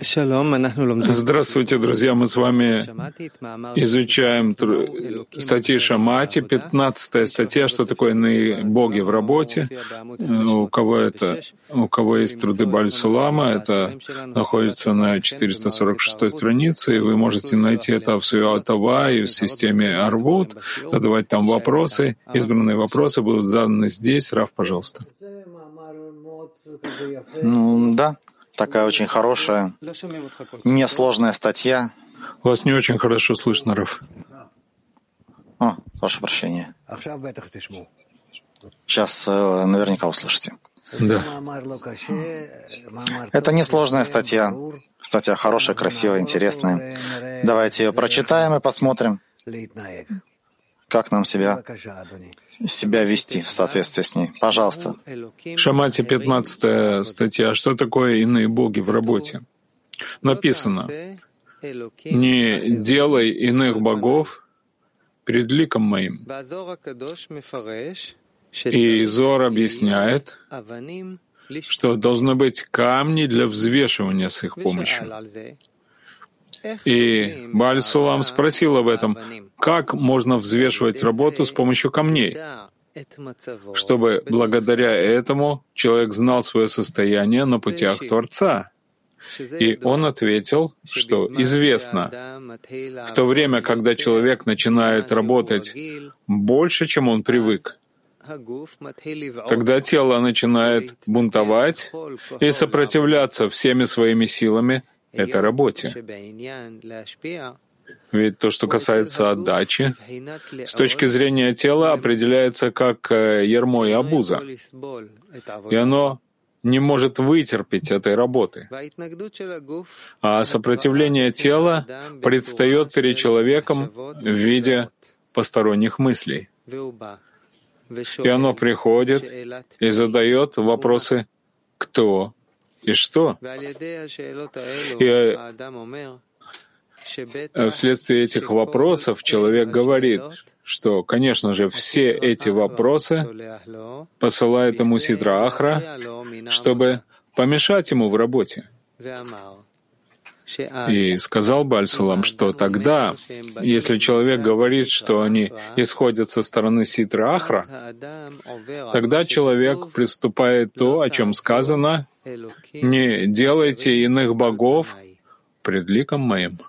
Здравствуйте, друзья! Мы с вами изучаем статьи Шамати, 15-я статья, что такое иные боги в работе. У кого есть труды Бааль Сулама, это находится на 446 странице, и вы можете найти это в Суя-Тава и в системе Арвуд, задавать там вопросы. Избранные вопросы будут заданы здесь. Рав, пожалуйста. Да. Такая очень хорошая, несложная статья. Вас не очень хорошо слышно, Раф. Прошу прощения. Сейчас наверняка услышите. Да. Это несложная статья. Статья хорошая, красивая, интересная. Давайте ее прочитаем и посмотрим, как нам себя вести в соответствии с ней. Пожалуйста. Шамати, 15-я статья. Что такое иные боги в работе? Написано: «Не делай иных богов пред ликом моим». И Зоар объясняет, что должны быть камни для взвешивания с их помощью. И Бааль Сулам спросил об этом, как можно взвешивать работу с помощью камней, чтобы благодаря этому человек знал свое состояние на путях Творца. И он ответил, что известно, в то время, когда человек начинает работать больше, чем он привык, тогда тело начинает бунтовать и сопротивляться всеми своими силами этой работе. Ведь то, что касается отдачи, с точки зрения тела определяется как ярмо и обуза, и оно не может вытерпеть этой работы. А сопротивление тела предстает перед человеком в виде посторонних мыслей. И оно приходит и задает вопросы «кто?» и «что?». И вследствие этих вопросов человек говорит, что, конечно же, все эти вопросы посылает ему Ситра Ахра, чтобы помешать ему в работе. И сказал Бааль Сулам, что тогда, если человек говорит, что они исходят со стороны Ситра Ахра, тогда человек приступает то, о чем сказано: «Не делайте иных богов пред ликом моим».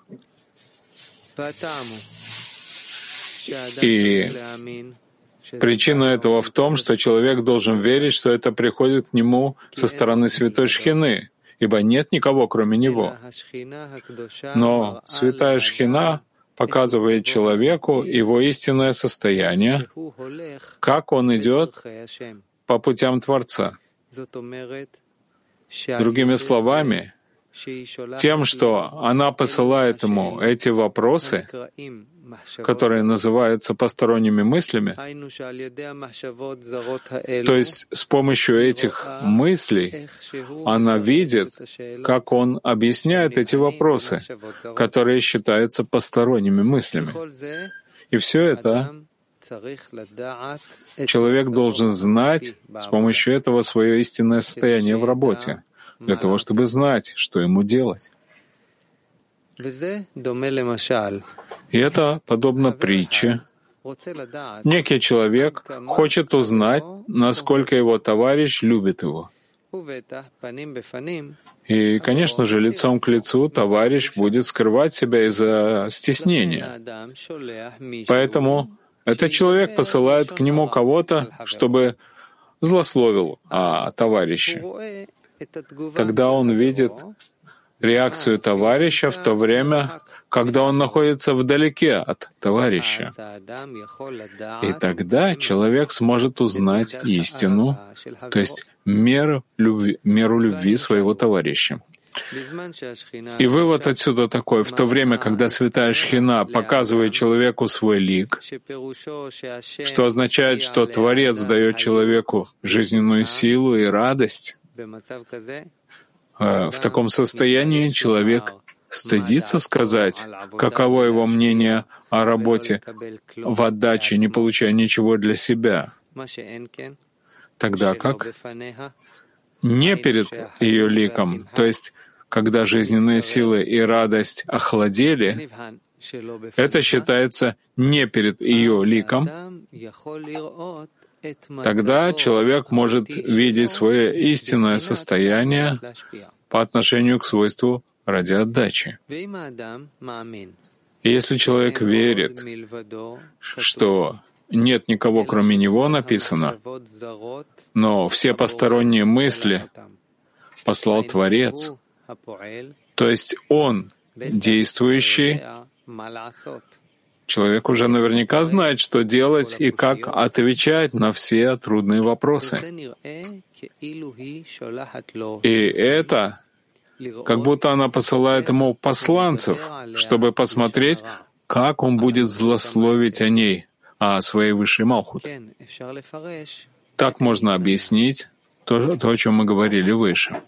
И причина этого в том, что человек должен верить, что это приходит к нему со стороны Святой Шхины, ибо нет никого, кроме него. Но Святая Шхина показывает человеку его истинное состояние, как он идет по путям Творца. Другими словами, тем, что она посылает ему эти вопросы, которые называются посторонними мыслями, то есть с помощью этих мыслей она видит, как он объясняет эти вопросы, которые считаются посторонними мыслями. И все это человек должен знать с помощью этого свое истинное состояние в работе, для того, чтобы знать, что ему делать. И это подобно притче. Некий человек хочет узнать, насколько его товарищ любит его. И, конечно же, лицом к лицу товарищ будет скрывать себя из-за стеснения. Поэтому этот человек посылает к нему кого-то, чтобы злословил о товарище. Тогда он видит реакцию товарища в то время, когда он находится вдалеке от товарища. И тогда человек сможет узнать истину, то есть меру любви своего товарища. И вывод отсюда такой: в то время, когда Святая Шхина показывает человеку свой лик, что означает, что Творец дает человеку жизненную силу и радость, в таком состоянии человек стыдится сказать, каково его мнение о работе в отдаче, не получая ничего для себя, тогда как не перед ее ликом, то есть когда жизненные силы и радость охладели, это считается не перед ее ликом, тогда человек может видеть свое истинное состояние по отношению к свойству ради отдачи. И если человек верит, что нет никого, кроме него, написано, но все посторонние мысли послал Творец, то есть Он, действующий, человек уже наверняка знает, что делать и как отвечать на все трудные вопросы. И это как будто она посылает ему посланцев, чтобы посмотреть, как он будет злословить о ней, о своей высшей Малхут. Так можно объяснить то, о чем мы говорили выше.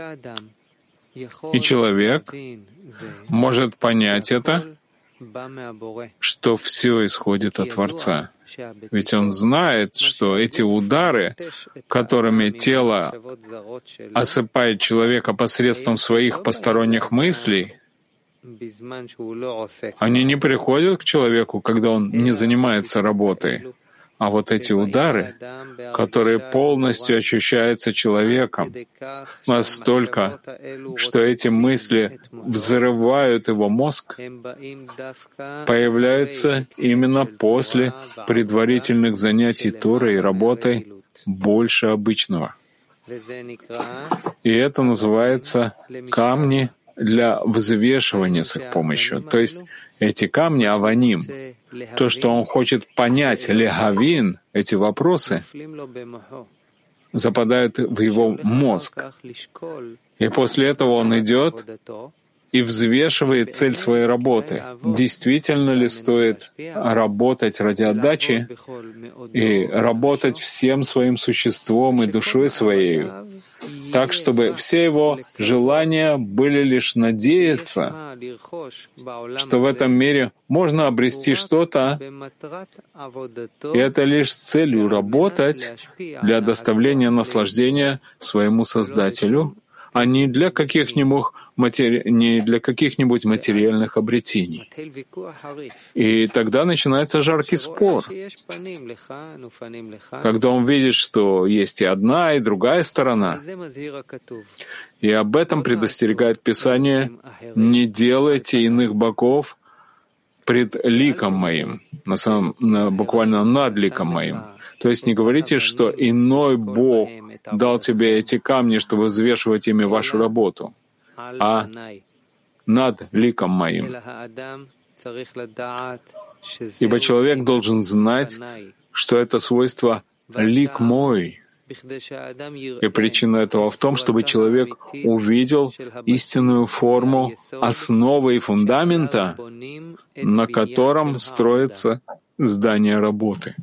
И человек может понять это, что все исходит от Творца. Ведь он знает, что эти удары, которыми тело осыпает человека посредством своих посторонних мыслей, они не приходят к человеку, когда он не занимается работой. А вот эти удары, которые полностью ощущаются человеком, настолько, что эти мысли взрывают его мозг, появляются именно после предварительных занятий Торой и работой больше обычного. И это называется камни для взвешивания с их помощью. То есть эти камни аваним, то, что он хочет понять, легавин, эти вопросы, западают в его мозг. И после этого он идет и взвешивает цель своей работы. Действительно ли стоит работать ради отдачи и работать всем своим существом и душой своей, так, чтобы все его желания были лишь надеяться, что в этом мире можно обрести что-то, и это лишь с целью работать для доставления наслаждения своему Создателю, а не для каких-нибудь материальных обретений. И тогда начинается жаркий спор, когда он видит, что есть и одна, и другая сторона. И об этом предостерегает Писание: «Не делайте иных богов пред ликом моим», буквально над ликом моим. То есть не говорите, что иной Бог дал тебе эти камни, чтобы взвешивать ими вашу работу, а над ликом моим. Ибо человек должен знать, что это свойство лик мой. И причина этого в том, чтобы человек увидел истинную форму основы и фундамента, на котором строится здание работы.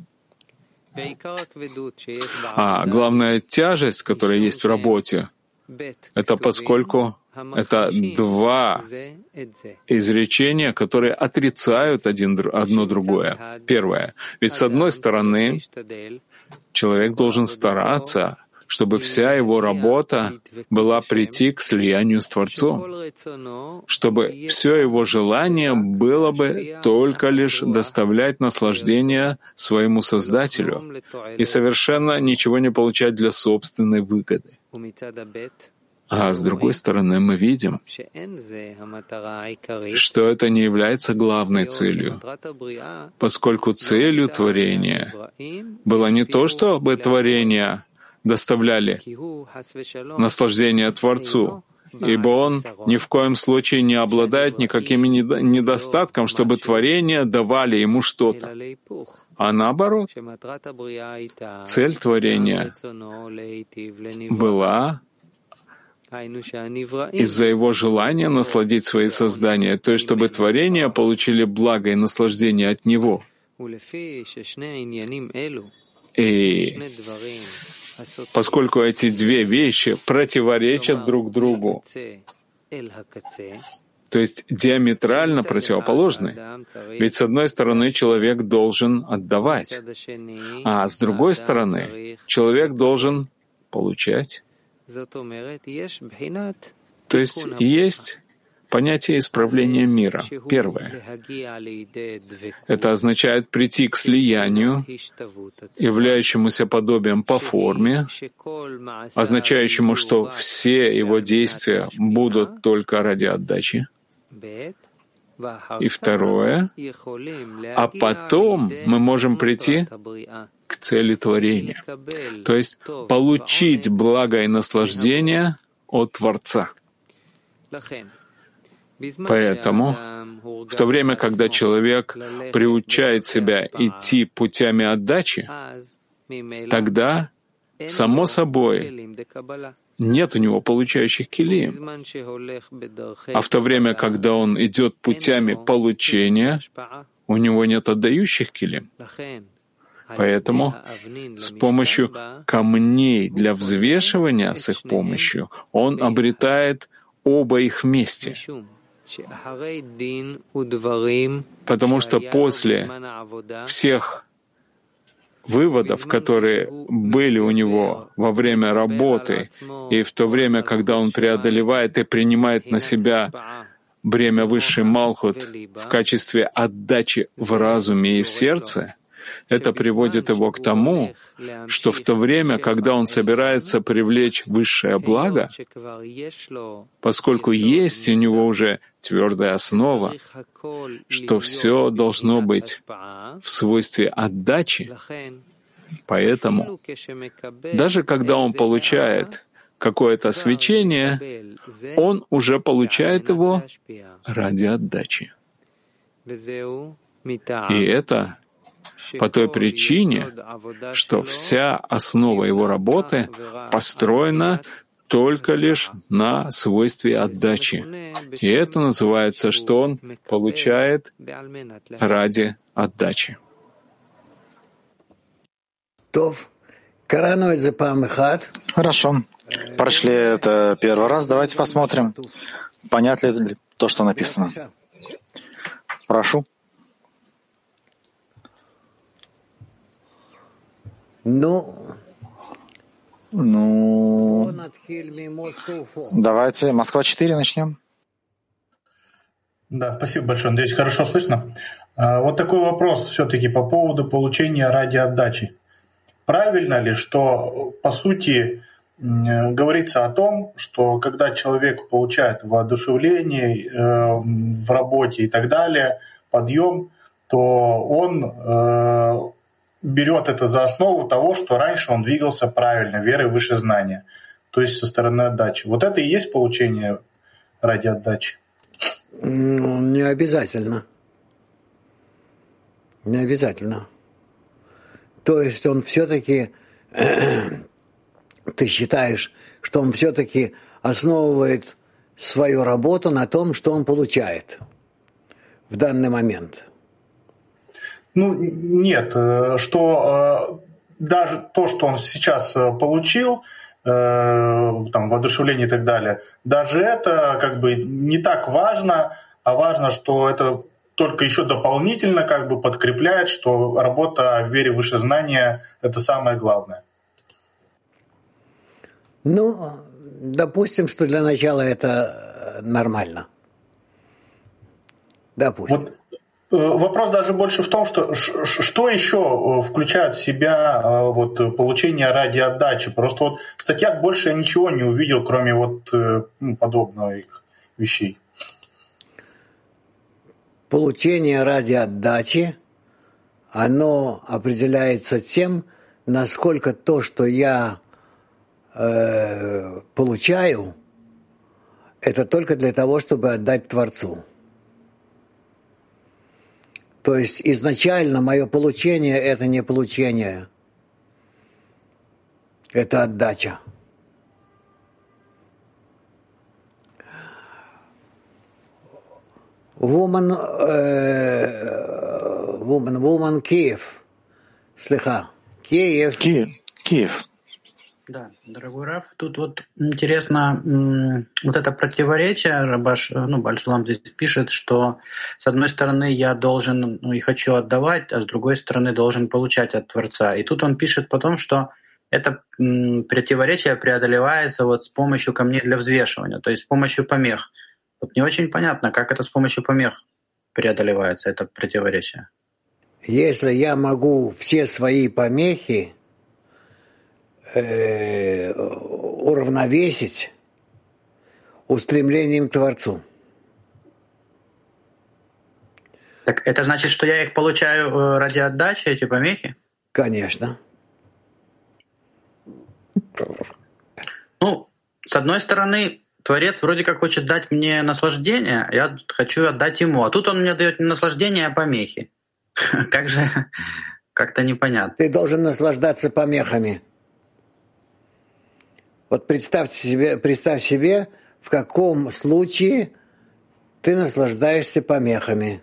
А главная тяжесть, которая есть в работе, это поскольку это два изречения, которые отрицают одно другое. Первое. Ведь с одной стороны, человек должен стараться, чтобы вся его работа была прийти к слиянию с Творцом, чтобы все его желание было бы только лишь доставлять наслаждение своему Создателю и совершенно ничего не получать для собственной выгоды. А с другой стороны, мы видим, что это не является главной целью, поскольку целью творения было не то, чтобы творение доставляли наслаждение Творцу, ибо Он ни в коем случае не обладает никаким недостатком, чтобы творения давали Ему что-то. А наоборот, цель творения была из-за Его желания насладить свои создания, то есть чтобы творения получили благо и наслаждение от Него. И поскольку эти две вещи противоречат друг другу, то есть диаметрально противоположны, ведь с одной стороны человек должен отдавать, а с другой стороны человек должен получать. То есть есть понятие исправления мира. Первое. Это означает прийти к слиянию, являющемуся подобием по форме, означающему, что все его действия будут только ради отдачи. И второе. А потом мы можем прийти к цели творения, то есть получить благо и наслаждение от Творца. Поэтому в то время, когда человек приучает себя идти путями отдачи, тогда, само собой, нет у него получающих килим. А в то время, когда он идет путями получения, у него нет отдающих килим. Поэтому с помощью камней для взвешивания, с их помощью, он обретает оба их вместе. Потому что после всех выводов, которые были у него во время работы и в то время, когда он преодолевает и принимает на себя бремя высший Малхут в качестве отдачи в разуме и в сердце, это приводит его к тому, что в то время, когда он собирается привлечь высшее благо, поскольку есть у него уже твердая основа, что все должно быть в свойстве отдачи, поэтому даже когда он получает какое-то свечение, он уже получает его ради отдачи. И это по той причине, что вся основа его работы построена только лишь на свойстве отдачи. И это называется, что он получает ради отдачи. Хорошо. Прошли это первый раз. Давайте посмотрим, понятно ли то, что написано. Прошу. Давайте Москва-4 начнем. Да, спасибо большое. Надеюсь, хорошо слышно. Вот такой вопрос все-таки по поводу получения ради отдачи. Правильно ли, что, по сути, говорится о том, что когда человек получает воодушевление в работе и так далее, подъем, то он берет это за основу того, что раньше он двигался правильно, верой в высшее знание, то есть со стороны отдачи. Вот это и есть получение ради отдачи? Не обязательно. Не обязательно. То есть он все-таки, ты считаешь, что он все-таки основывает свою работу на том, что он получает в данный момент? Ну, нет, что даже то, что он сейчас получил, там, воодушевление и так далее, даже это как бы не так важно, а важно, что это только еще дополнительно как бы подкрепляет, что работа в вере в высшее знание — это самое главное. Ну, допустим, что для начала это нормально. Допустим. Вот вопрос даже больше в том, что еще включает в себя вот, получение ради отдачи. Просто вот в статьях больше я ничего не увидел, кроме вот подобных вещей. Получение ради отдачи, оно определяется тем, насколько то, что я получаю, это только для того, чтобы отдать Творцу. То есть изначально мое получение — это не получение, это отдача. Woman Киев. Слыха. Киев. Да, дорогой Раф, тут вот интересно вот это противоречие. Баль Шулам здесь пишет, что с одной стороны я должен и хочу отдавать, а с другой стороны должен получать от Творца. И тут он пишет потом, что это противоречие преодолевается вот с помощью камней для взвешивания, то есть с помощью помех. Вот не очень понятно, как это с помощью помех преодолевается, это противоречие. Если я могу все свои помехи уравновесить устремлением к Творцу. Так это значит, что я их получаю ради отдачи, эти помехи? Конечно. Ну, с одной стороны, Творец вроде как хочет дать мне наслаждение, я хочу отдать ему, а тут он мне дает не наслаждение, а помехи. Как же, как-то непонятно. Ты должен наслаждаться помехами. Вот представь себе, в каком случае ты наслаждаешься помехами.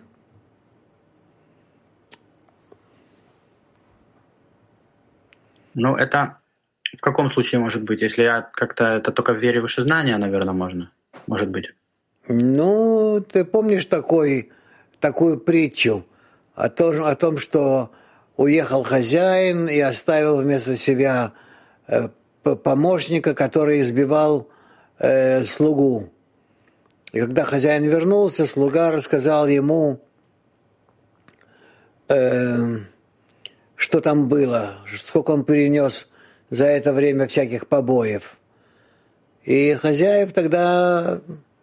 Ну, это в каком случае может быть? Если я как-то это только в вере выше знания, наверное, можно. Может быть. Ну, ты помнишь такую притчу о том, что уехал хозяин и оставил вместо себя помощника, который избивал слугу. И когда хозяин вернулся, слуга рассказал ему, что там было, сколько он перенес за это время всяких побоев. И хозяин тогда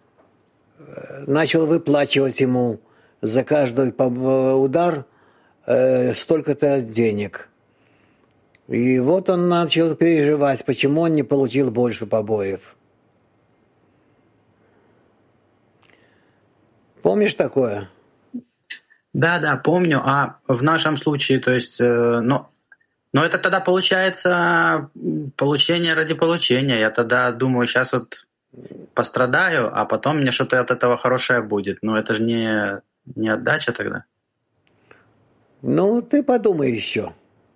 начал выплачивать ему за каждый удар столько-то денег. И вот он начал переживать, почему он не получил больше побоев. Помнишь такое? Да, помню. А в нашем случае, то есть, но это тогда получается получение ради получения. Я тогда думаю, сейчас вот пострадаю, а потом мне что-то от этого хорошее будет. Но это же не отдача тогда. Ну, ты подумай еще.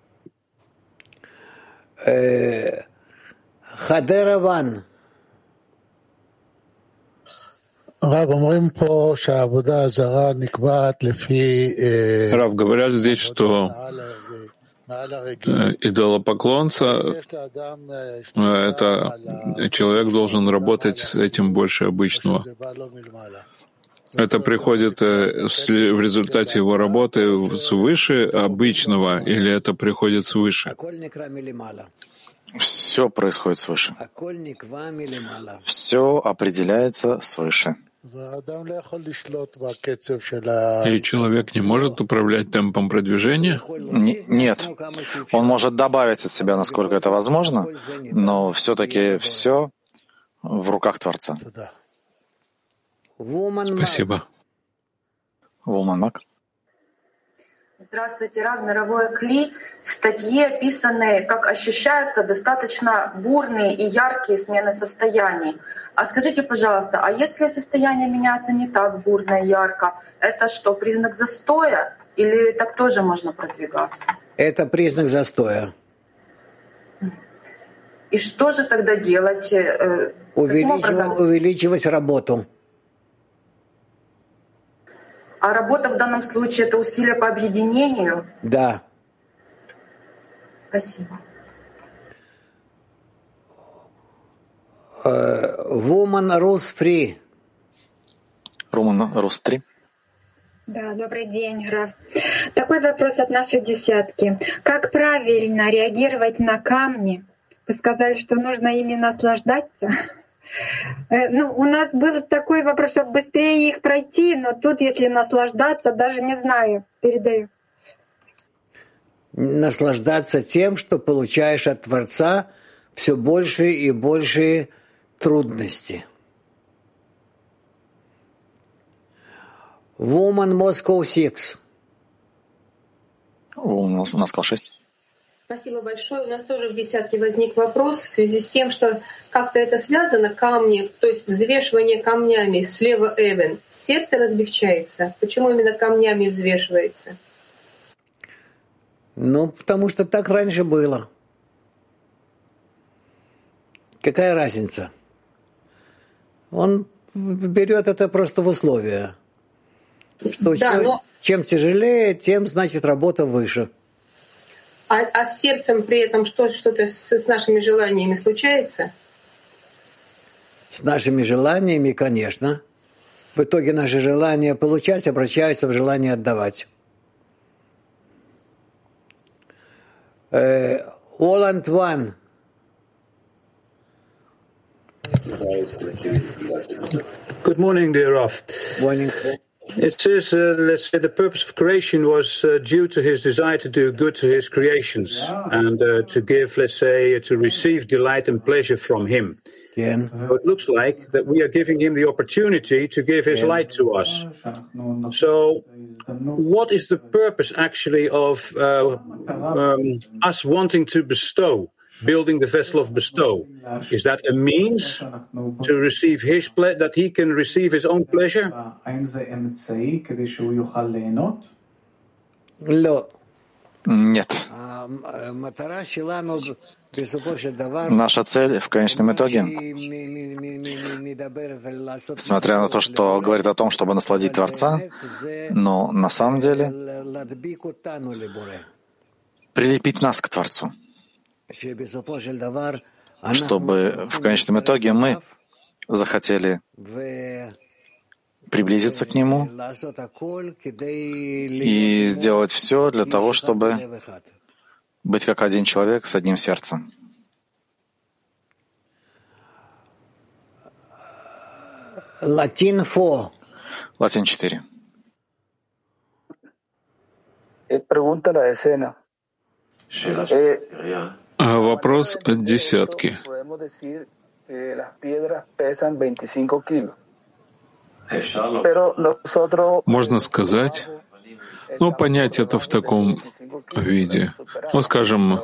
Хадера Ван. Рав, говорят здесь, что идолопоклонца — это человек должен работать с этим больше обычного. Это приходит в результате его работы свыше обычного, или это приходит свыше? Все происходит свыше. Все определяется свыше. И человек не может управлять темпом продвижения? Нет. Он может добавить от себя, насколько это возможно, но все-таки все в руках Творца. Спасибо. Вулман Мак. Здравствуйте, Рав. Мировое Кли. В статье описаны, как ощущаются достаточно бурные и яркие смены состояний. А скажите, пожалуйста, а если состояние меняется не так бурно и ярко, это что, признак застоя или так тоже можно продвигаться? Это признак застоя. И что же тогда делать? Увеличивать работу. А работа в данном случае — это усилия по объединению? Да. Спасибо. Woman Rus Free. Woman Rus 3. Да, добрый день, Раф. Такой вопрос от нашей десятки. Как правильно реагировать на камни? Вы сказали, что нужно ими наслаждаться. У нас был такой вопрос, чтобы быстрее их пройти, но тут, если наслаждаться, даже не знаю, передаю. Наслаждаться тем, что получаешь от Творца все больше и больше трудностей. Woman Moscow 6. Москва 6. Спасибо большое. У нас тоже в десятке возник вопрос в связи с тем, что как-то это связано, камни, то есть взвешивание камнями, слева Эвен. Сердце размягчается. Почему именно камнями взвешивается? Потому что так раньше было. Какая разница? Он берет это просто в условия. Что чем тяжелее, тем, значит, работа выше. А с сердцем при этом что-то с нашими желаниями случается? С нашими желаниями, конечно. В итоге наши желания получать обращаются в желание отдавать. Holland One. Good morning, dear Raf. Morning. It says, let's say, the purpose of creation was due to his desire to do good to his creations and to give, let's say, to receive delight and pleasure from him. So it looks like that we are giving him the opportunity to give his light to us. So what is the purpose actually of us wanting to bestow, building the vessel of bestow? Is that a means to receive his that he can receive his own pleasure? Нет. Наша цель в конечном итоге, несмотря на то, что говорит о том, чтобы насладить Творца, но на самом деле прилепить нас к Творцу, чтобы в конечном итоге мы захотели приблизиться к Нему и сделать все для того, чтобы быть как один человек с одним сердцем. Латин 4. Латин 4. Вопрос от десятки. Можно сказать, понять это в таком виде. Скажем,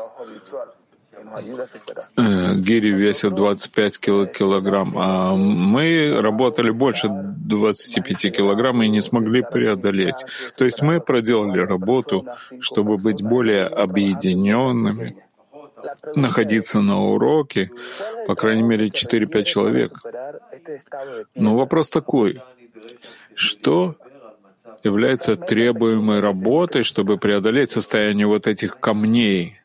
гири весят 25 килограмм, а мы работали больше 25 килограмм и не смогли преодолеть. То есть мы проделали работу, чтобы быть более объединенными, находиться на уроке, по крайней мере, 4-5 человек. Но вопрос такой, что является требуемой работой, чтобы преодолеть состояние вот этих камней?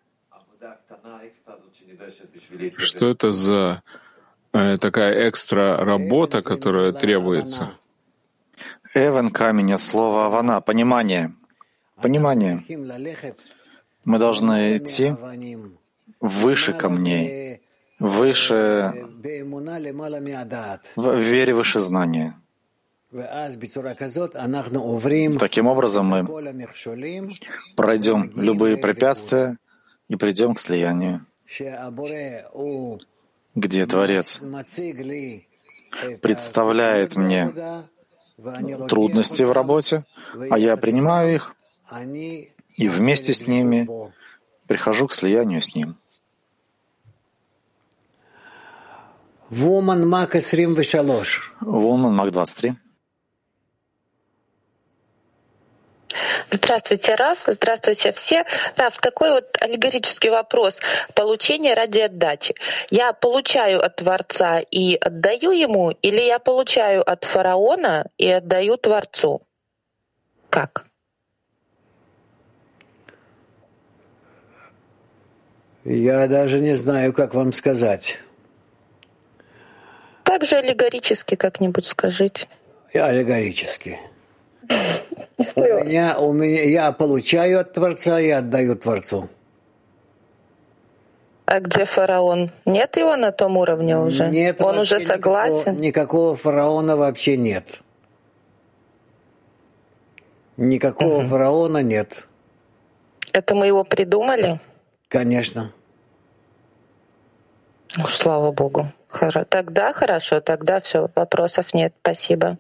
Что это за такая экстра работа, которая требуется? Эвен, камень, от слова «авана», понимание. Понимание. Мы должны идти выше камней, выше, в вере выше знания. Таким образом, мы пройдем любые препятствия и придем к слиянию, где Творец представляет мне трудности в работе, а я принимаю их и вместе с ними прихожу к слиянию с Ним. Woman Мак 23. Woman Мак 23. Здравствуйте, Раф. Здравствуйте все. Раф, такой вот аллегорический вопрос. Получение ради отдачи. Я получаю от Творца и отдаю Ему, или я получаю от фараона и отдаю Творцу? Как? Я даже не знаю, как вам сказать. Так же аллегорически как-нибудь скажите. Аллегорически. Я получаю от Творца и отдаю Творцу. А где фараон? Нет его на том уровне уже? Нет, он уже согласен? Никакого фараона вообще нет. Никакого фараона нет. Это мы его придумали? Конечно. Слава Богу. Тогда хорошо, тогда все, вопросов нет. Спасибо.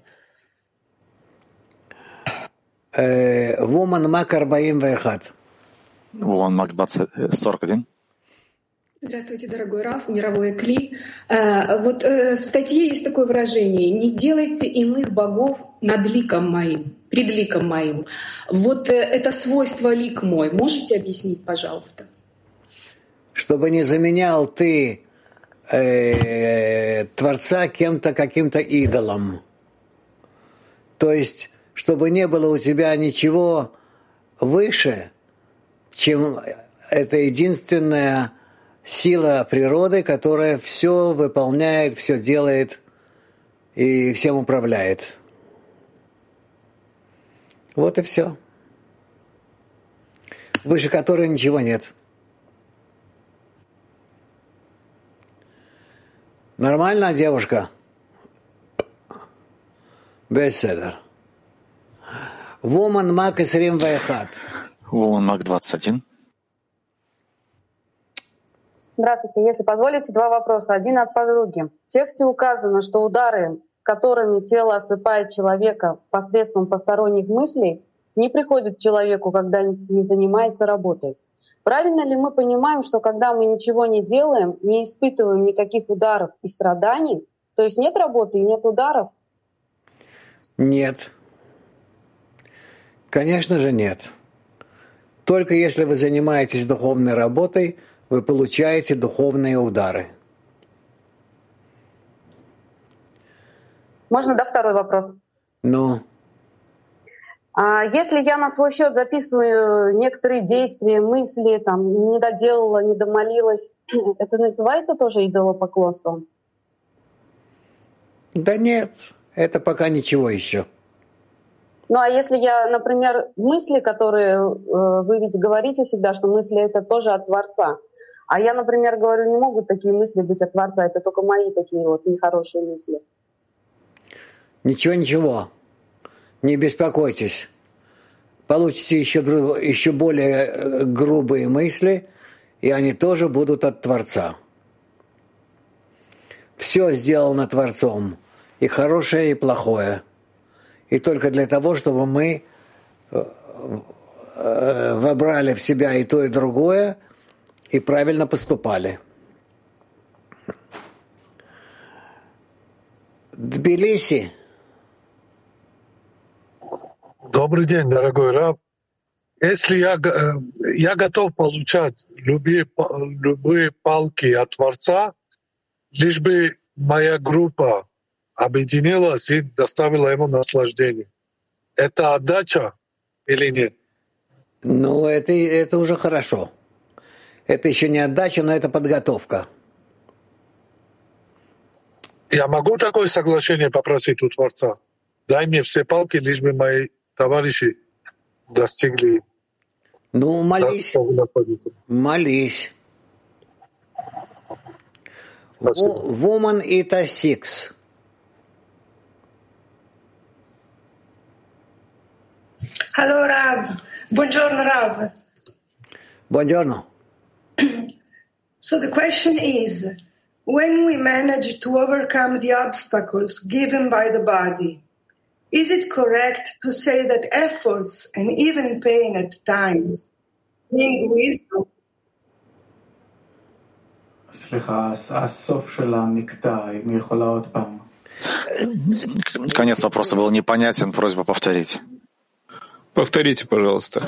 Woman Мак 41. Woman Мак 41. Здравствуйте, дорогой Раф, мировой Кли. Вот в статье есть такое выражение: «Не делайте иных богов над ликом моим, пред ликом моим». Вот это свойство лик мой. Можете объяснить, пожалуйста? Чтобы не заменял ты Творца кем-то, каким-то идолом. То есть, чтобы не было у тебя ничего выше, чем это единственная сила природы, которая все выполняет, все делает и всем управляет. Вот и все. Выше которой ничего нет. Нормально, девушка? Беседер. Woman Мак 21. Woman Мак 21. Здравствуйте. Если позволите, два вопроса. Один от подруги. В тексте указано, что удары, которыми тело осыпает человека посредством посторонних мыслей, не приходят к человеку, когда не занимается работой. Правильно ли мы понимаем, что когда мы ничего не делаем, не испытываем никаких ударов и страданий, то есть нет работы и нет ударов? Нет. Конечно же нет. Только если вы занимаетесь духовной работой, вы получаете духовные удары. Можно, да, второй вопрос? Ну? Если я на свой счет записываю некоторые действия, мысли, там, не доделала, не домолилась, это называется тоже идолопоклонством? Да нет, это пока ничего еще. Ну а если я, например, мысли, которые вы ведь говорите всегда, что мысли это тоже от Творца, а я, например, говорю, не могут такие мысли быть от Творца, это только мои такие вот нехорошие мысли. Ничего. Не беспокойтесь. Получите еще более грубые мысли, и они тоже будут от Творца. Все сделано Творцом, и хорошее, и плохое. И только для того, чтобы мы вобрали в себя и то, и другое, и правильно поступали. Тбилиси. Добрый день, дорогой Рав. Если я готов получать любые палки от Творца, лишь бы моя группа объединилась и доставила ему наслаждение. Это отдача или нет? Ну, это уже хорошо. Это еще не отдача, но это подготовка. Я могу такое соглашение попросить у Творца? Дай мне все палки, лишь бы мои товарищи достигли. Ну, молись. Молись. Woman Ita 6. Hello, Rav. Buongiorno, Rav. Buongiorno. So the question is, when we manage to overcome the obstacles given by the body, is it correct to say that efforts and even pain at times bring wisdom? Конец вопроса был непонятен, просьба повторить. Повторите, пожалуйста.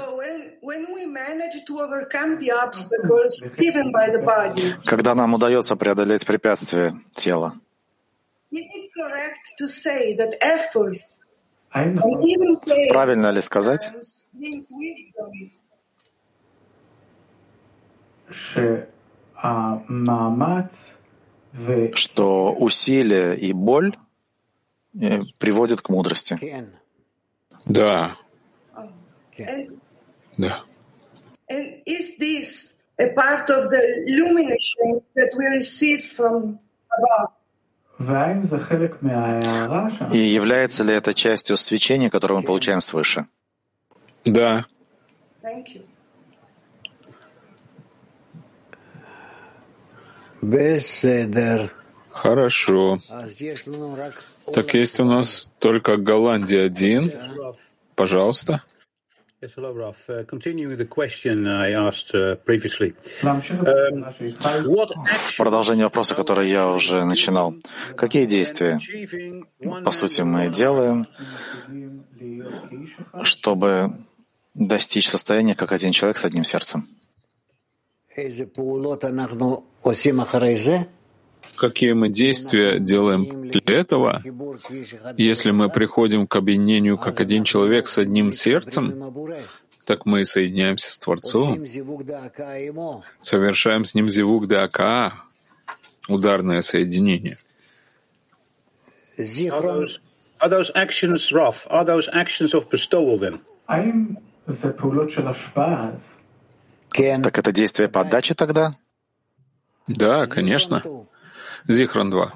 Когда нам удается преодолеть препятствия тела, правильно ли сказать, что усилия и боль приводят к мудрости? Да. Да. And is this a part of the luminations that we receive from above? И является ли это частью свечения, которое мы получаем свыше? Да. Thank you. Беседер. Хорошо. Так есть у нас только Голландия 1. Пожалуйста. Yes, hello, Raf. Continuing with the question I asked previously. Продолжение вопроса, который я уже начинал. Какие действия, по сути, мы делаем, чтобы достичь состояния, как один человек с одним сердцем? Какие мы действия делаем для этого? Если мы приходим к объединению как один человек с одним сердцем, так мы и соединяемся с Творцом, совершаем с Ним зивук де акаа, ударное соединение. Are those actions, Raf? Are those actions of bestowal then? Так это действие по отдаче тогда? Да, конечно. Зихрон 2.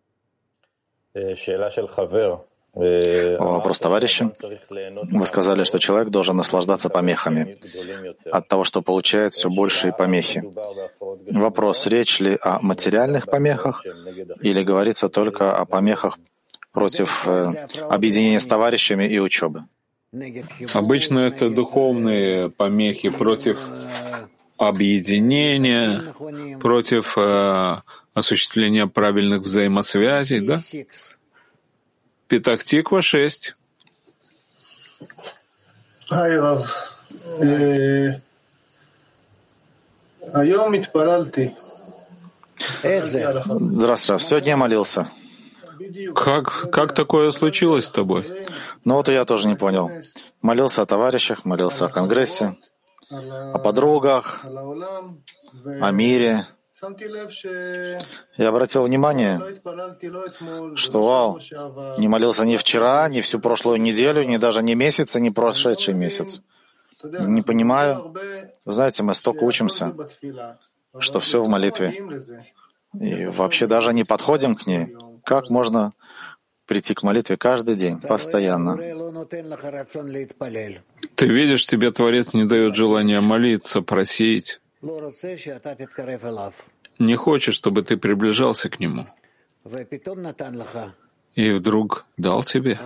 Вопрос товарища. Вы сказали, что человек должен наслаждаться помехами. От того, что получает все большие помехи. Вопрос, речь ли о материальных помехах или говорится только о помехах против объединения с товарищами и учебы? Обычно это духовные помехи против объединения, против осуществления правильных взаимосвязей, да? Петах-Тиква 6. Здравствуйте, Рав. Сегодня я молился. Как такое случилось с тобой? Ну вот и я тоже не понял. Молился о товарищах, молился о Конгрессе, о подругах, о мире. Я обратил внимание, что вау, не молился ни вчера, ни всю прошлую неделю, ни даже не месяц, ни прошедший месяц. Не понимаю. Знаете, мы столько учимся, что все в молитве. И вообще даже не подходим к ней. Как можно прийти к молитве каждый день, постоянно? Ты видишь, тебе Творец не дает желания молиться, просить. Не хочет, чтобы ты приближался к Нему. И вдруг дал тебе.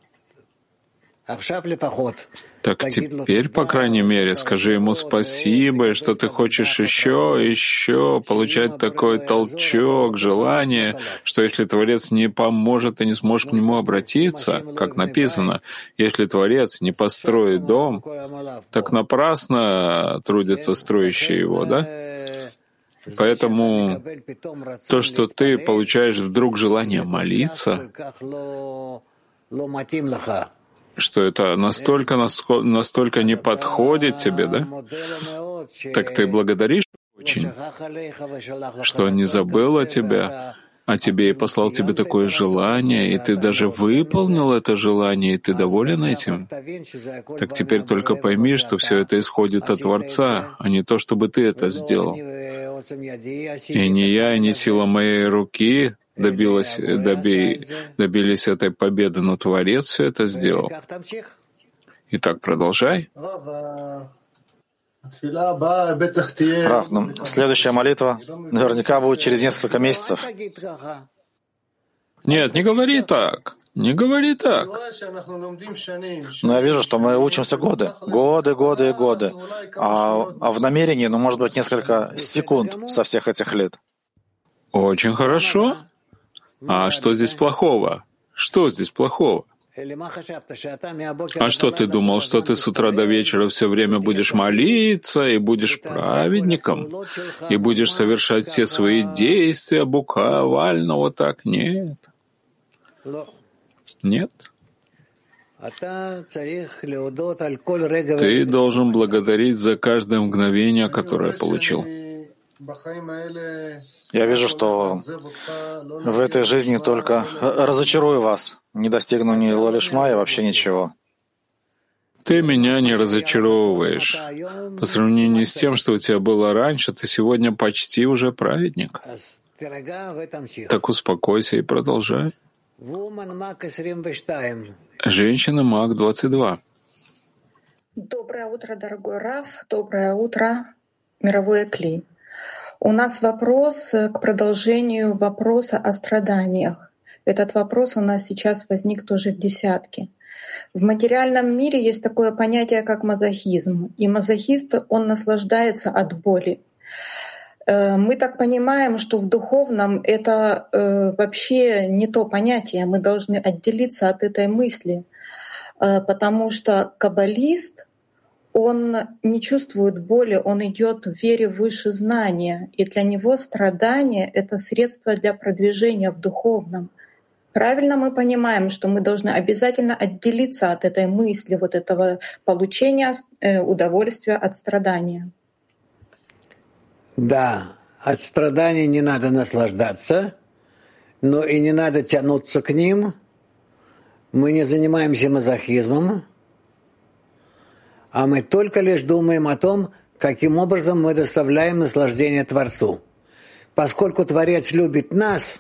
Так теперь, по крайней мере, скажи Ему спасибо, что ты хочешь еще получать такой толчок, желание, что если Творец не поможет, ты не сможешь к Нему обратиться, как написано, если Творец не построит дом, так напрасно трудятся строящие его, да? Поэтому то, что ты получаешь вдруг желание молиться, что это настолько не подходит тебе, да? Так ты благодаришь очень, что Он не забыл о тебе, а тебе и послал тебе такое желание, и ты даже выполнил это желание, и ты доволен этим. Так теперь только пойми, что все это исходит от Творца, а не то, чтобы ты это сделал. И не я, и не сила моей руки добились этой победы, но Творец все это сделал. Итак, продолжай. Рав, следующая молитва наверняка будет через несколько месяцев. Нет, не говори так. Не говори так. Но я вижу, что мы учимся годы. А в намерении, может быть, несколько секунд со всех этих лет. Очень хорошо. А что здесь плохого? Что здесь плохого? А что ты думал, что ты с утра до вечера все время будешь молиться и будешь праведником, и будешь совершать все свои действия буквально вот так? Нет. Нет. Ты должен благодарить за каждое мгновение, которое получил. Я вижу, что в этой жизни только разочарую вас, не достигну ни лолишма и вообще ничего. Ты меня не разочаровываешь. По сравнению с тем, что у тебя было раньше, ты сегодня почти уже праведник. Так успокойся и продолжай. Женщина Маг 22. Доброе утро, дорогой Рав. Доброе утро, мировое Кли. У нас вопрос к продолжению вопроса о страданиях. Этот вопрос у нас сейчас возник тоже в десятке. В материальном мире есть такое понятие, как мазохизм. И мазохист, он наслаждается от боли. Мы так понимаем, что в духовном это вообще не то понятие. Мы должны отделиться от этой мысли, потому что каббалист, он не чувствует боли, он идет в вере выше знания. И для него страдание — это средство для продвижения в духовном. Правильно мы понимаем, что мы должны обязательно отделиться от этой мысли, вот этого получения удовольствия от страдания. Да, от страданий не надо наслаждаться, но и не надо тянуться к ним. Мы не занимаемся мазохизмом, а мы только лишь думаем о том, каким образом мы доставляем наслаждение Творцу. Поскольку Творец любит нас,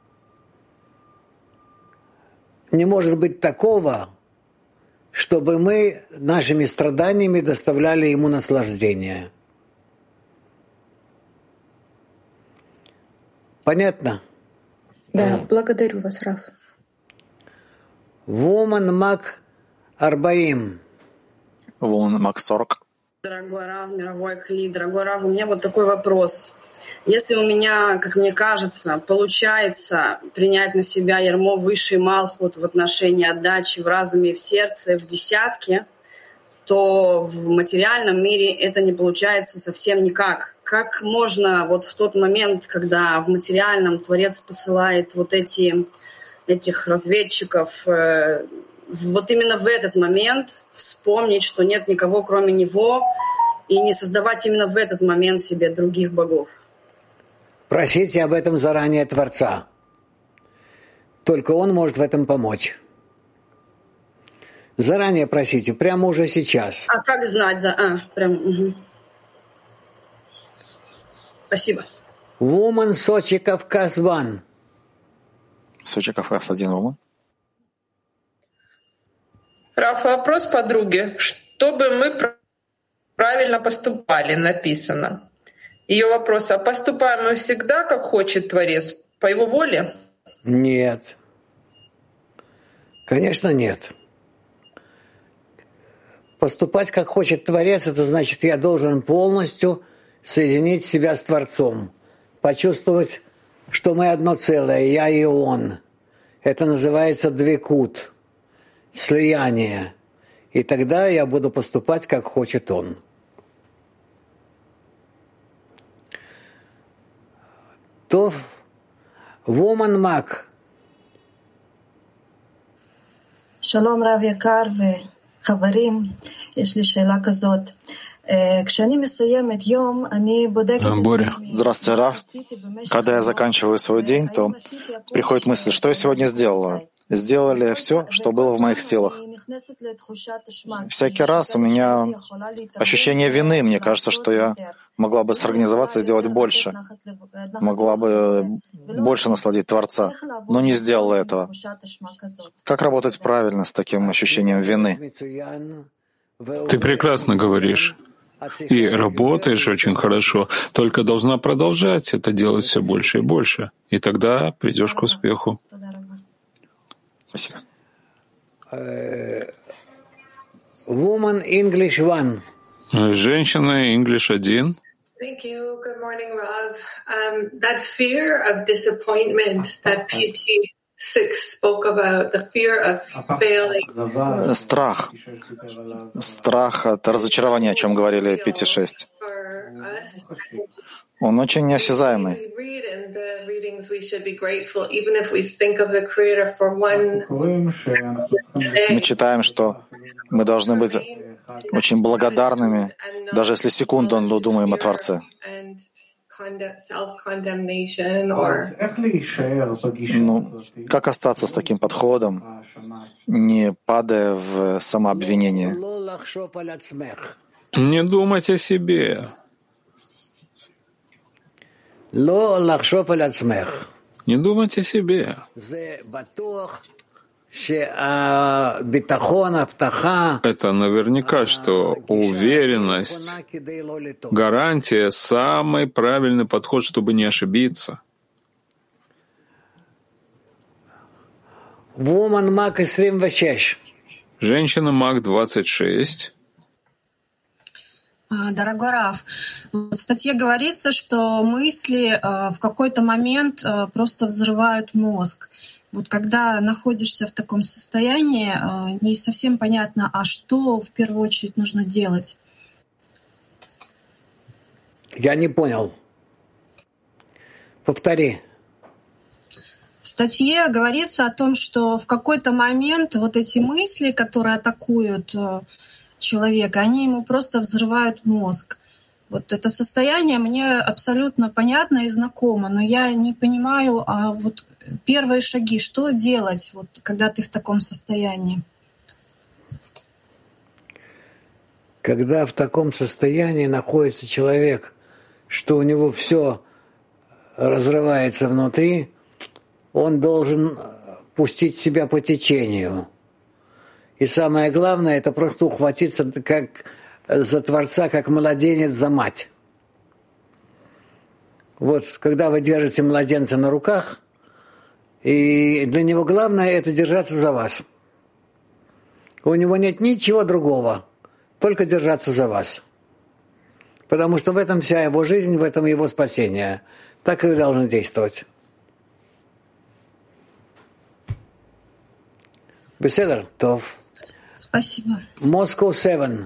не может быть такого, чтобы мы нашими страданиями доставляли ему наслаждение. Понятно? Да, благодарю вас, Раф. Woman Мак 40. Woman Мак 40. Дорогой Рав, мировой Кли, дорогой Рав, у меня вот такой вопрос. Если у меня, как мне кажется, получается принять на себя ярмо высший Малхут в отношении отдачи в разуме и в сердце, в десятке, то в материальном мире это не получается совсем никак. Как можно вот в тот момент, когда в материальном Творец посылает вот этих разведчиков, вот именно в этот момент вспомнить, что нет никого кроме Него, и не создавать именно в этот момент себе других богов? Просите об этом заранее Творца. Только Он может в этом помочь. Заранее просите, прямо уже сейчас. А как знать? Угу. Спасибо. Woman Сочи Кавказ 1. Сочи Кавказ 1, Woman. Раф, вопрос подруге. Чтобы мы правильно поступали, написано. Ее вопрос: а поступаем мы всегда, как хочет Творец, по его воле? Нет. Конечно, нет. Поступать, как хочет Творец, это значит, я должен полностью соединить себя с Творцом, почувствовать, что мы одно целое, я и Он. Это называется двекут, слияние. И тогда я буду поступать, как хочет Он. То Woman Мак. שלום רב יקר וחברים, יש לי שאלה כזאת. כשאני מסיימת יום, אני בודקת... Здравствуйте, Раф. Когда я заканчиваю свой день, то приходит мысль, что я сегодня сделала. Сделали все, что было в моих силах. Всякий раз у меня ощущение вины. Мне кажется, что я могла бы сорганизоваться и сделать больше. Могла бы больше насладить Творца, но не сделала этого. Как работать правильно с таким ощущением вины? Ты прекрасно говоришь. И работаешь очень хорошо, только должна продолжать это делать все больше и больше. И тогда придешь к успеху. Спасибо. Woman English 1. Женщина English 1. Thank you. Good morning, Rav. That fear of disappointment that PT6 spoke about, the fear of failing. Страх от разочарования, о чем говорили PT6. Он очень неосязаемый. Мы читаем, что мы должны быть очень благодарными, даже если секунду думаем о Творце. Ну, как остаться с таким подходом, не падая в самообвинение? Не думать о себе. Не думать о себе. Это наверняка, что уверенность, гарантия, самый правильный подход, чтобы не ошибиться. Женщина Мак 26. Дорогой Раф, в статье говорится, что мысли в какой-то момент просто взрывают мозг. Вот когда находишься в таком состоянии, не совсем понятно, а что в первую очередь нужно делать? Я не понял. Повтори. В статье говорится о том, что в какой-то момент вот эти мысли, которые атакуют человека, они ему просто взрывают мозг. Вот это состояние мне абсолютно понятно и знакомо, но я не понимаю, а вот первые шаги, что делать, вот, когда ты в таком состоянии? Когда в таком состоянии находится человек, что у него все разрывается внутри, он должен пустить себя по течению. И самое главное, это просто ухватиться как за Творца, как младенец за мать. Вот когда вы держите младенца на руках, и для него главное это держаться за вас. У него нет ничего другого, только держаться за вас. Потому что в этом вся его жизнь, в этом его спасение. Так и вы должны действовать. Беседер, Тов. Спасибо. Moscow 7.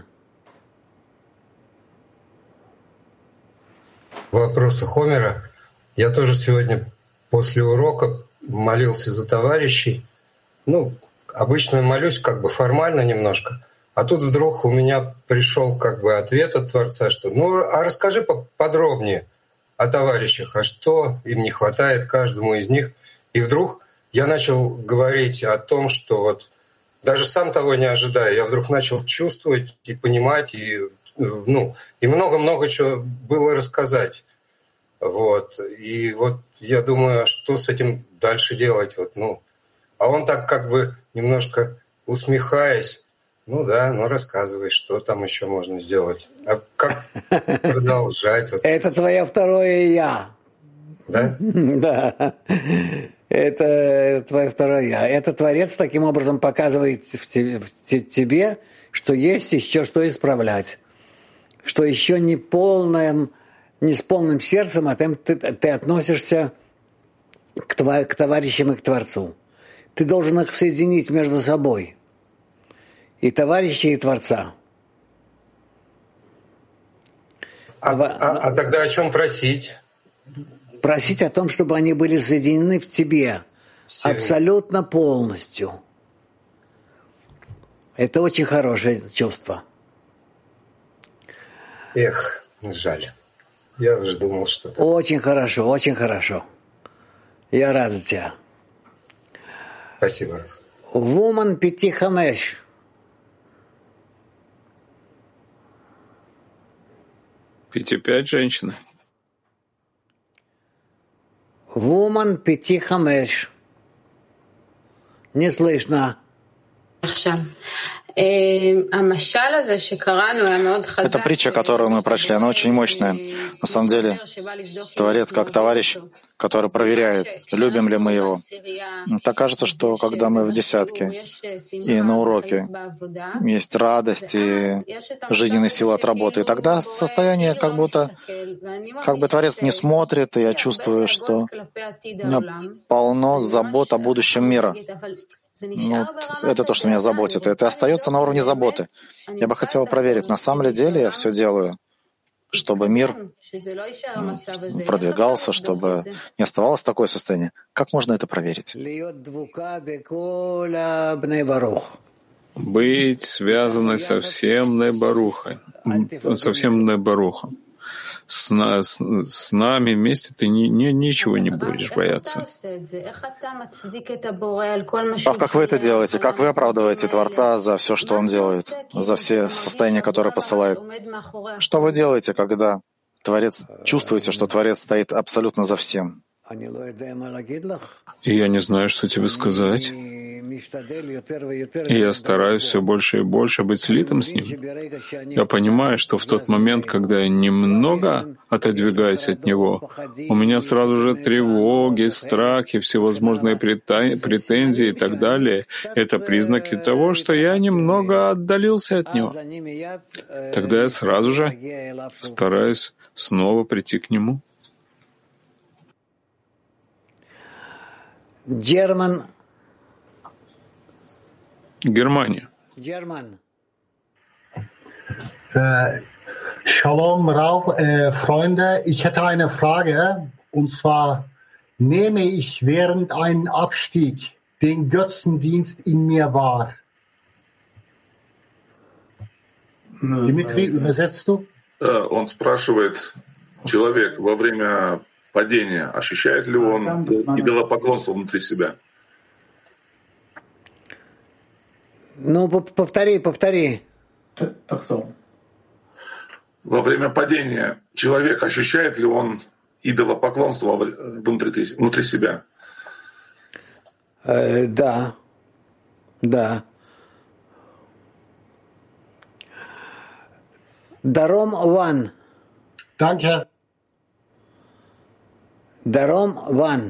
Вопросы Хомера. Я тоже сегодня после урока молился за товарищей. Обычно молюсь как бы формально немножко. А тут вдруг у меня пришел как бы ответ от Творца, что а расскажи поподробнее о товарищах, а что им не хватает каждому из них. И вдруг я начал говорить о том, что вот даже сам того не ожидая, я вдруг начал чувствовать и понимать, и много-много чего было рассказать. Вот. И вот я думаю, а что с этим дальше делать? А он так как бы немножко усмехаясь, рассказывай, что там еще можно сделать. А как продолжать? Это твое второе «я». Да? Да. Это твое второе «я». Это Творец таким образом показывает в тебе, что есть еще что исправлять. Что еще не с полным сердцем, а ты относишься к товарищам и к Творцу. Ты должен их соединить между собой. И товарища, и Творца. А тогда о чем просить? Просить о том, чтобы они были соединены в тебе абсолютно полностью. Это очень хорошее чувство. Эх, жаль. Я уже думал, что... Очень хорошо, очень хорошо. Я рад за тебя. Спасибо. Woman 5-5. Пять женщина. Woman 5-5. Не слышно. Эта притча, которую мы прочли, она очень мощная. На самом деле, Творец как товарищ, который проверяет, любим ли мы его. Так кажется, что когда мы в десятке и на уроке есть радость и жизненная сила от работы, и тогда состояние как бы Творец не смотрит, и я чувствую, что у меня полно забот о будущем мира. Это то, что меня заботит. Это остается на уровне заботы. Я бы хотел проверить, на самом ли деле я все делаю, чтобы мир продвигался, чтобы не оставалось такое состояние. Как можно это проверить? Быть связанной со всем Небарухом. С нами вместе ты ничего не будешь бояться. Как вы это делаете? Как вы оправдываете Творца за все, что Он делает, за все состояния, которые посылает? Что вы делаете, когда чувствуете, что Творец стоит абсолютно за всем? И я не знаю, что тебе сказать. И я стараюсь все больше и больше быть слитым с Ним. Я понимаю, что в тот момент, когда я немного отодвигаюсь от Него, у меня сразу же тревоги, страхи, всевозможные претензии и так далее. Это признаки того, что я немного отдалился от Него. Тогда я сразу же стараюсь снова прийти к Нему. Германия. Shalom, Rav, Freunde. Ich hätte eine Frage, und zwar nehme ich während einem Abstieg den Götzendienst in mir wahr? Дмитрий, übersetzt du? Он спрашивает, человек во время падения, ощущает ли он идолопоклонство внутри себя? Ну, повтори. Во время падения человек ощущает ли он идолопоклонство внутри себя? Да. Даром Ван. Danke. Даром Ван.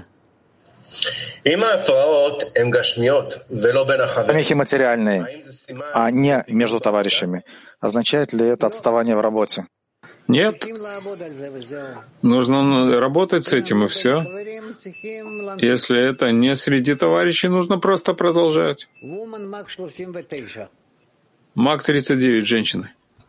Помехи материальные, а не между товарищами. Означает ли это отставание в работе? Нет. Нужно работать с этим, и все. Если это не среди товарищей, нужно просто продолжать. Мак 39, женщины.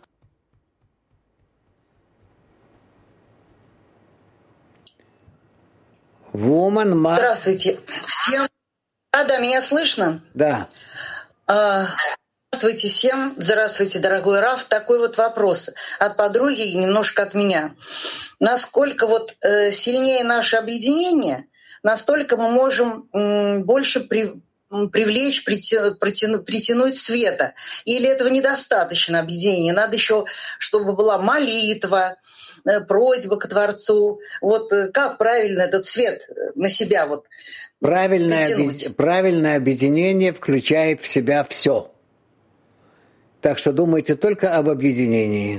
Здравствуйте. Всем. Да, меня слышно? Да. Здравствуйте всем. Здравствуйте, дорогой Раф. Такой вот вопрос от подруги и немножко от меня. Насколько сильнее наше объединение, настолько мы можем больше привлечь, притянуть света. Или этого недостаточно объединения? Надо еще, чтобы была молитва, просьба к Творцу. Как правильно этот свет на себя притянуть? Правильное объединение включает в себя все. Так что думайте только об объединении.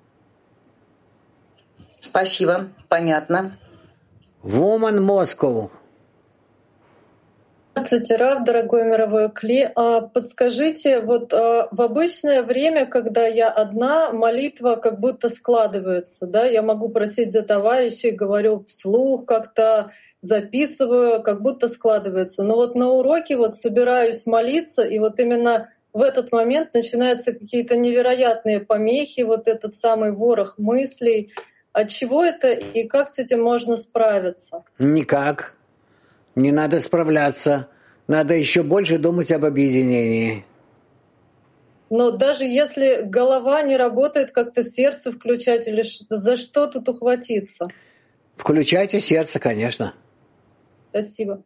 Спасибо, понятно. Woman Moscow. Здравствуйте, Рав, дорогой мировой Кли. Подскажите, в обычное время, когда я одна, молитва как будто складывается, да? Я могу просить за товарищей, говорю вслух, как-то записываю, как будто складывается. Но на уроке собираюсь молиться, и именно в этот момент начинаются какие-то невероятные помехи, этот самый ворох мыслей. От чего это и как с этим можно справиться? Никак. Не надо справляться. Надо еще больше думать об объединении. Но даже если голова не работает, как-то сердце включать или за что тут ухватиться? Включайте сердце, конечно. Спасибо.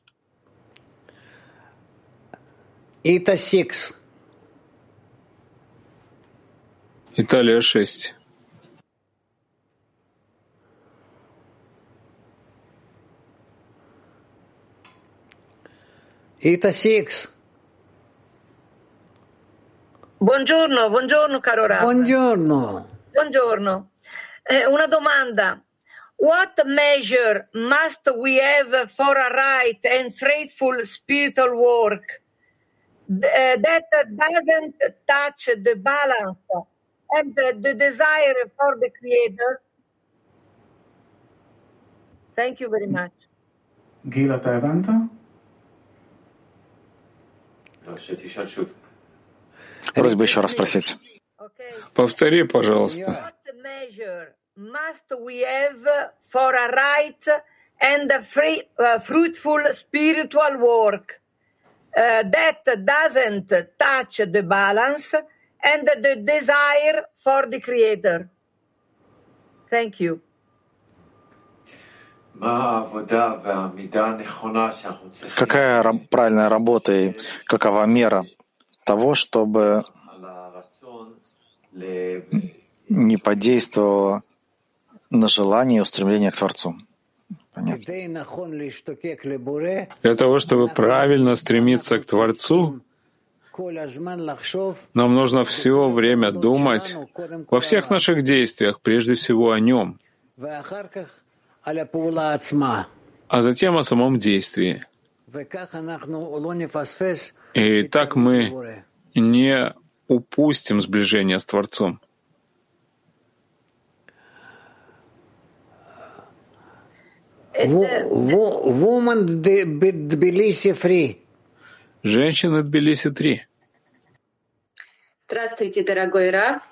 Ита 6. Италия 6. Ita 6. Buongiorno caro Rav. Buongiorno. Una domanda. What measure must we have for a right and faithful spiritual work that doesn't touch the balance and the desire for the Creator? Thank you very much. Gila Tayvanta. Просьба еще раз спросить. Повтори, пожалуйста. What measure must we have for a right and a fruitful spiritual work that doesn't touch the balance and the desire for the Creator? Thank you. Какая правильная работа и какова мера того, чтобы не подействовало на желание и устремление к Творцу? Понятно. Для того, чтобы правильно стремиться к Творцу, нам нужно все время думать во всех наших действиях, прежде всего о Нем, а затем о самом действии. И так мы не упустим сближение с Творцом. Женщина Тбилиси 3. Здравствуйте, дорогой Раф.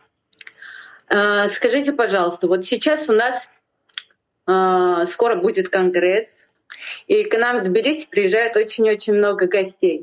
Скажите, пожалуйста, сейчас у нас скоро будет конгресс, и к нам в Тбилиси приезжает очень-очень много гостей.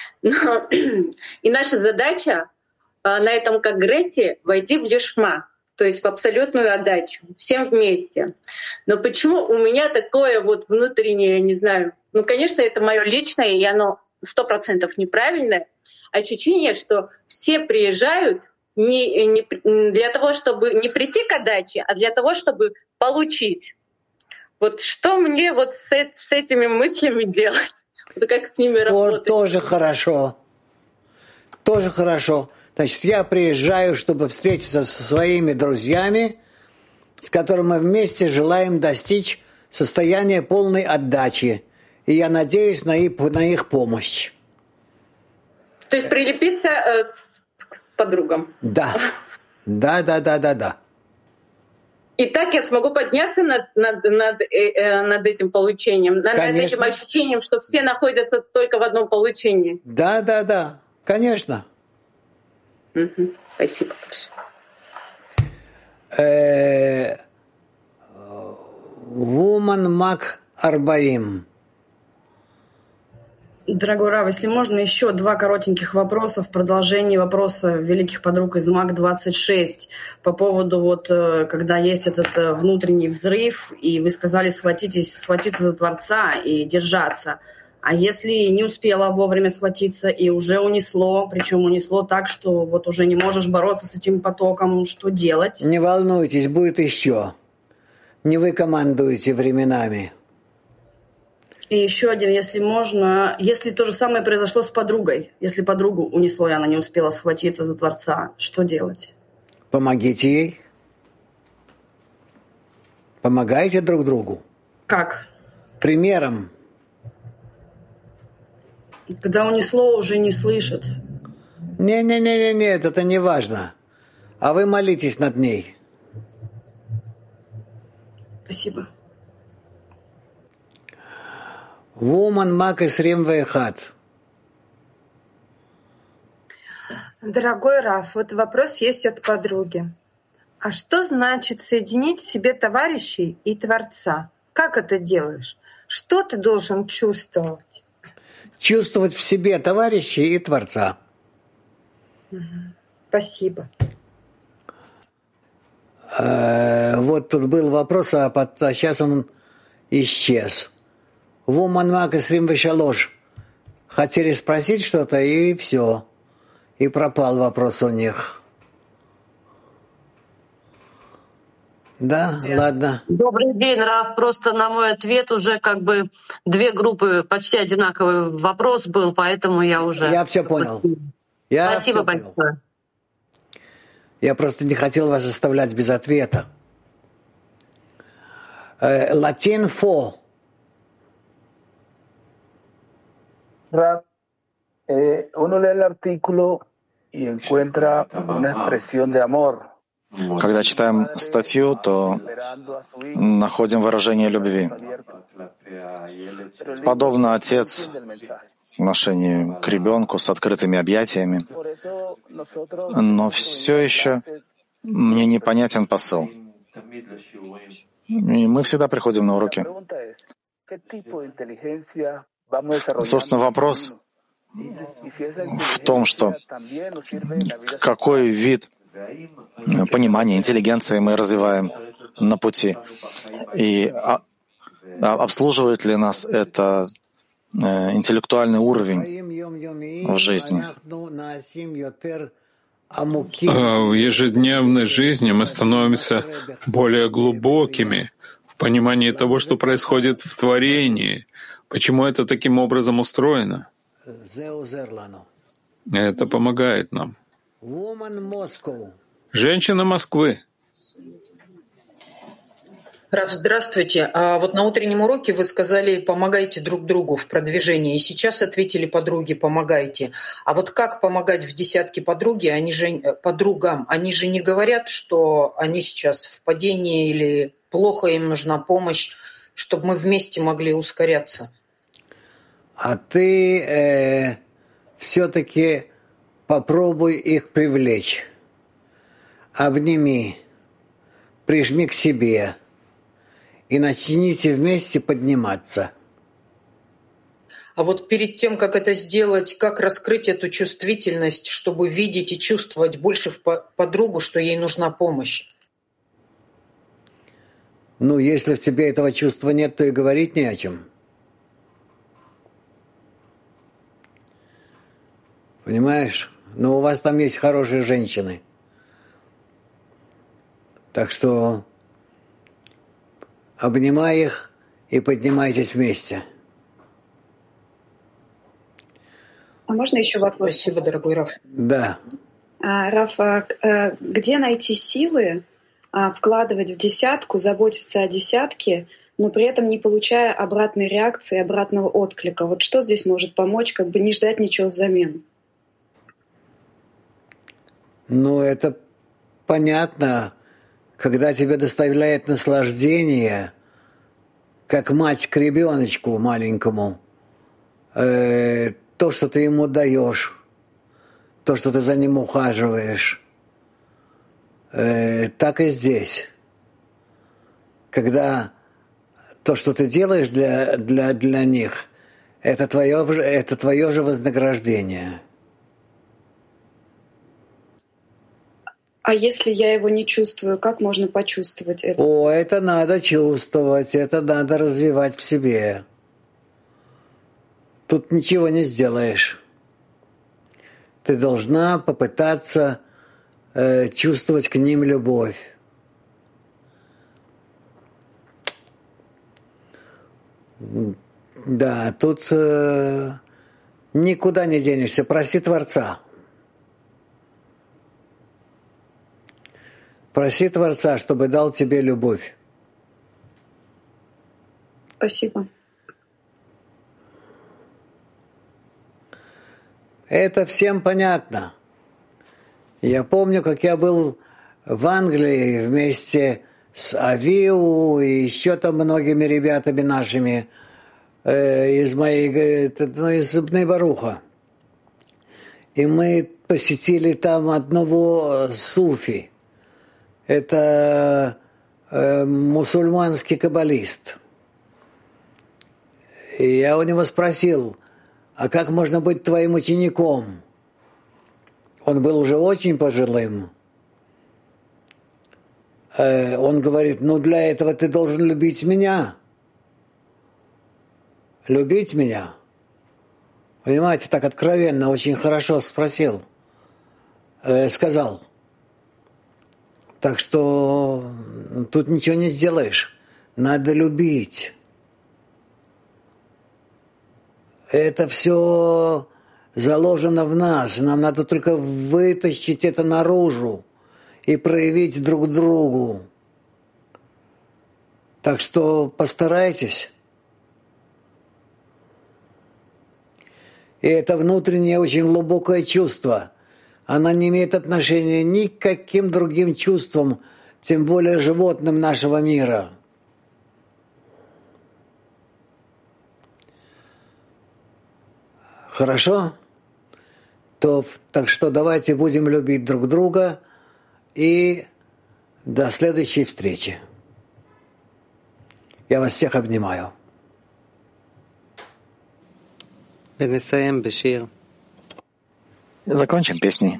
И наша задача на этом конгрессе войти в лишма, то есть в абсолютную отдачу, всем вместе. Но почему у меня такое вот внутреннее, не знаю, конечно, это мое личное, и оно 100% неправильное, ощущение, что все приезжают не для того, чтобы не прийти к отдаче, а для того, чтобы получить. Вот что мне вот с этими мыслями делать? Вот как с ними работать? Тоже хорошо. Тоже хорошо. Значит, я приезжаю, чтобы встретиться со своими друзьями, с которыми мы вместе желаем достичь состояния полной отдачи. И я надеюсь на их помощь. То есть прилепиться к подругам? Да. Да. И так я смогу подняться над этим получением, над этим ощущением, что все находятся только в одном получении. Да, конечно. Спасибо большое. Woman Mag Арбаим. Дорогой Рав, если можно, еще 2 коротеньких вопроса в продолжении вопроса великих подруг из МАГ-26 по поводу когда есть этот внутренний взрыв, и вы сказали схватиться за Творца и держаться. А если не успела вовремя схватиться и уже унесло, причем унесло так, что вот уже не можешь бороться с этим потоком, что делать? Не волнуйтесь, будет еще. Не вы командуете временами. И еще один, если можно, если то же самое произошло с подругой, если подругу унесло, и она не успела схватиться за Творца, что делать? Помогите ей. Помогайте друг другу. Как? Примером. Когда унесло, уже не слышит. Нет, это не важно. А вы молитесь над ней. Спасибо. Woman Mag Исрим Вейхат. Дорогой Раф, вот вопрос есть от подруги. А что значит соединить в себе товарищей и Творца? Как это делаешь? Что ты должен чувствовать? Чувствовать в себе товарищей и Творца. Спасибо. Вот тут был вопрос, а сейчас он исчез. Woman Mag Исрим Вешалош. Хотели спросить что-то, и все. И пропал вопрос у них. Да, ладно. Добрый день, Раф. Просто на мой ответ уже 2 группы, почти одинаковый вопрос был, поэтому я уже... Я все понял. Спасибо большое. Я просто не хотел вас оставлять без ответа. Latin 4. Raf, uno lee el artículo y encuentra una expresión de amor. Когда читаем статью, то находим выражение любви. Подобно отец в отношении к ребенку с открытыми объятиями. Но все еще мне непонятен посыл. И мы всегда приходим на уроки. Собственно, вопрос в том, что какой вид понимания, интеллигенции мы развиваем на пути, и обслуживает ли нас это интеллектуальный уровень в жизни. В ежедневной жизни мы становимся более глубокими в понимании того, что происходит в творении, почему это таким образом устроено. Это помогает нам. Женщина Москвы. Раф, здравствуйте. А вот на утреннем уроке вы сказали «помогайте друг другу в продвижении», и сейчас ответили подруге «помогайте». А вот как помогать в десятке подругам? Они же не говорят, что они сейчас в падении или плохо им нужна помощь, чтобы мы вместе могли ускоряться. А ты все-таки попробуй их привлечь. Обними, прижми к себе и начните вместе подниматься. А вот перед тем, как это сделать, как раскрыть эту чувствительность, чтобы видеть и чувствовать больше в подругу, что ей нужна помощь? Ну, если в тебе этого чувства нет, то и говорить не о чем. Понимаешь? Но у вас там есть хорошие женщины. Так что обнимай их и поднимайтесь вместе. А можно еще вопрос? Спасибо, дорогой Раф. Да. Раф, где найти силы вкладывать в десятку, заботиться о десятке, но при этом не получая обратной реакции, обратного отклика? Вот что здесь может помочь, как бы не ждать ничего взамен? Ну, это понятно, когда тебе доставляет наслаждение, как мать к ребеночку маленькому, то, что ты ему даешь, то, что ты за ним ухаживаешь, так и здесь. Когда то, что ты делаешь для них, это твое же вознаграждение. А если я его не чувствую, как можно почувствовать это? О, это надо чувствовать, это надо развивать в себе. Тут ничего не сделаешь. Ты должна попытаться чувствовать к ним любовь. Да, тут никуда не денешься. Проси Творца. Проси Творца, чтобы дал тебе любовь. Спасибо. Это всем понятно. Я помню, как я был в Англии вместе с Авиу и еще там многими ребятами нашими из Бней Баруха. И мы посетили там одного суфи. Это мусульманский каббалист. И я у него спросил, а как можно быть твоим учеником? Он был уже очень пожилым. Он говорит, ну для этого ты должен любить меня. Любить меня. Понимаете, так откровенно, очень хорошо спросил. Сказал. Так что тут ничего не сделаешь. Надо любить. Это все заложено в нас. Нам надо только вытащить это наружу и проявить друг другу. Так что постарайтесь. И это внутреннее очень глубокое чувство. Она не имеет отношения ни к каким другим чувствам, тем более животным нашего мира. Хорошо? Так что давайте будем любить друг друга и до следующей встречи. Я вас всех обнимаю. Закончим песней.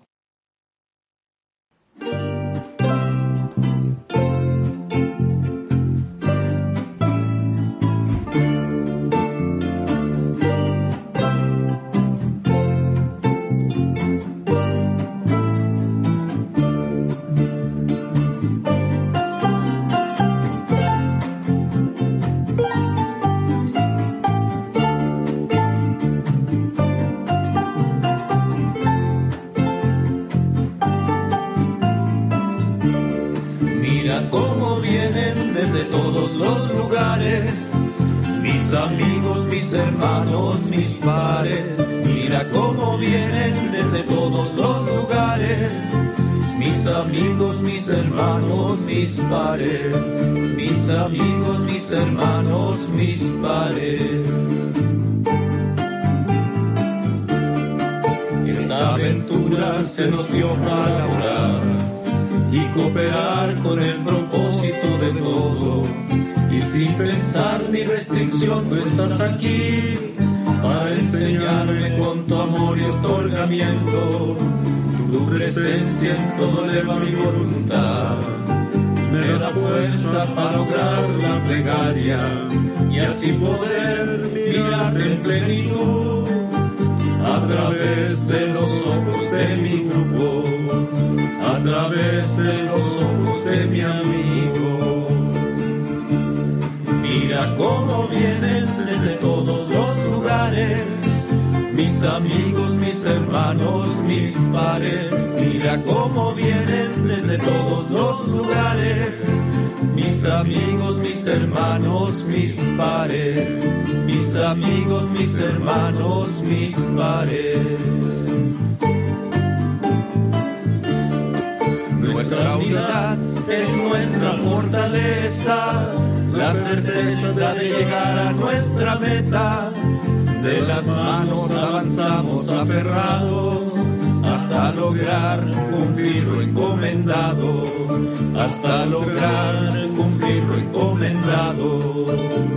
Mis amigos, mis hermanos, mis pares, mira cómo vienen desde todos los lugares. Mis amigos, mis hermanos, mis pares, mis amigos, mis hermanos, mis pares. Esta aventura se nos dio para laborar y cooperar con el propósito de todo. Y sin pensar ni restricción, tú estás aquí para enseñarme con tu amor y otorgamiento. Tu presencia en todo eleva mi voluntad, me da fuerza para lograr la plegaria y así poder mirarte en plenitud a través de los ojos de mi grupo, a través de los ojos de mi amigo. Mira cómo vienen desde todos los lugares, mis amigos, mis hermanos, mis pares. Mira cómo vienen desde todos los lugares, mis amigos, mis hermanos, mis pares. Mis amigos, mis hermanos, mis pares. Nuestra unidad es nuestra fortaleza, la certeza de llegar a nuestra meta. De las manos avanzamos aferrados hasta lograr cumplir lo encomendado, hasta lograr cumplir lo encomendado.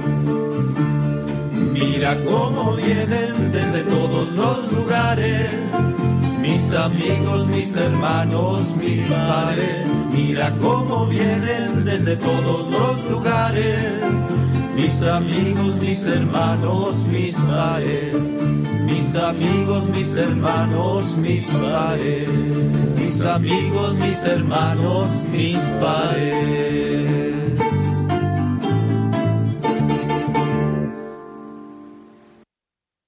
Mira cómo vienen desde todos los lugares, mis amigos, mis hermanos, mis pares. Mira cómo vienen desde todos los lugares, mis amigos, mis hermanos, mis pares. Mis amigos, mis hermanos, mis pares. Mis amigos, mis hermanos, mis pares.